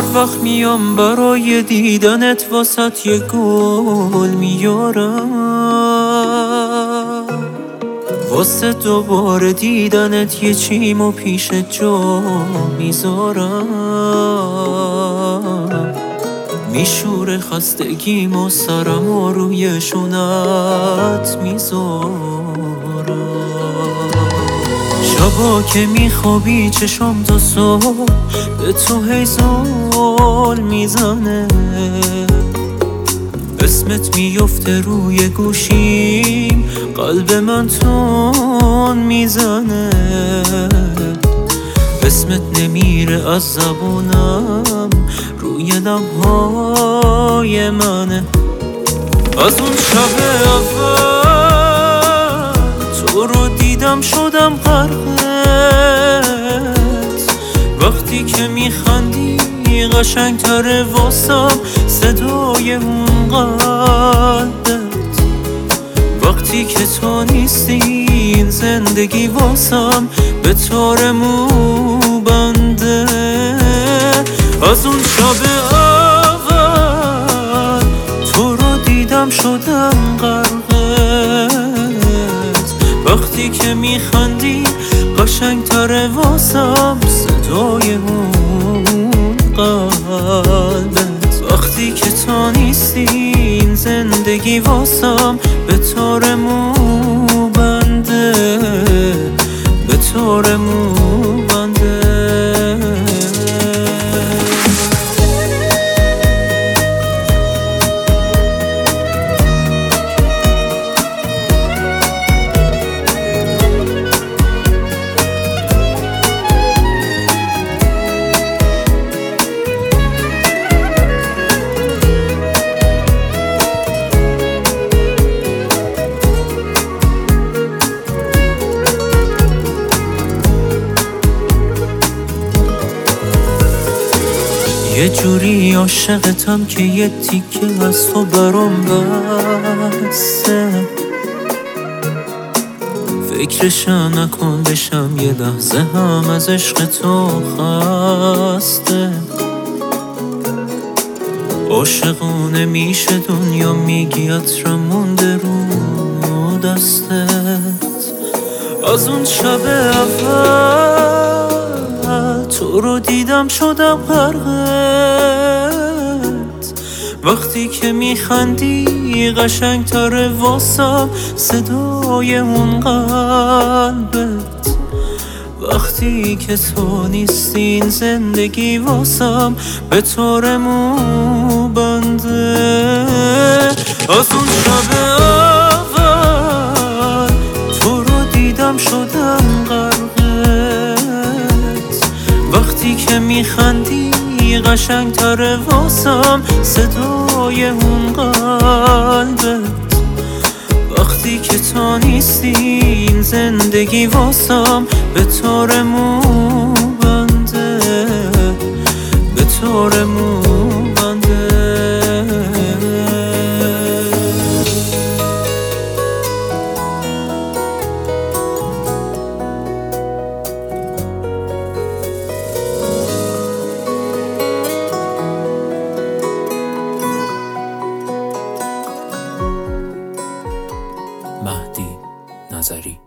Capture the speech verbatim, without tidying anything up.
وقت میام برای دیدنت واسط یه گل میارم، واسه دوباره دیدنت یه چیمو پیش جا میذارم. میشوره خستگیم و سرمو روی شونت میذارم. شبا که میخوابی چشم تا صبح به تو هی زل میزنه، اسمت میفته روی گوشیم، قلب من تون میزنه. اسمت نمیره از زبونم، روی لبهای منه. از اون شب اول تو رو دیدم شدم غرقت، وقتی که میخندی قشنگتره واسم صدای اون قلبت. وقتی که تو نیستی این زندگی واسم به طور مو بنده. از اون شب اول تو رو دیدم شدم غرقت، وقتی که میخندی قشنگتره واسم صدای اون قلبت. وقتی که تو نیستی این زندگی واسم به طور مو بنده، به طور مو بنده. یه جوری عاشقتم که یه تیکه از تو برام بسته، فکرشم نکن بشم یه لحظه هم از عشق تو خسته. عاشقونه میشه دنیا میگی عطرم مونده رو دستت. از اون شب اول تو رو دیدم شدم غرقت، وقتی که میخندی قشنگتره واسم صدای اون قلبت. وقتی که تو نیستی این زندگی واسم به طور مو بنده. از اون شب اول تو رو دیدم شدم غرقت، وقتی که میخندی قشنگتره واسم صدای اون قلبت. وقتی که تو نیستی این زندگی واسم به طور مو بنده، به طور مو بنده. مهدی نظری.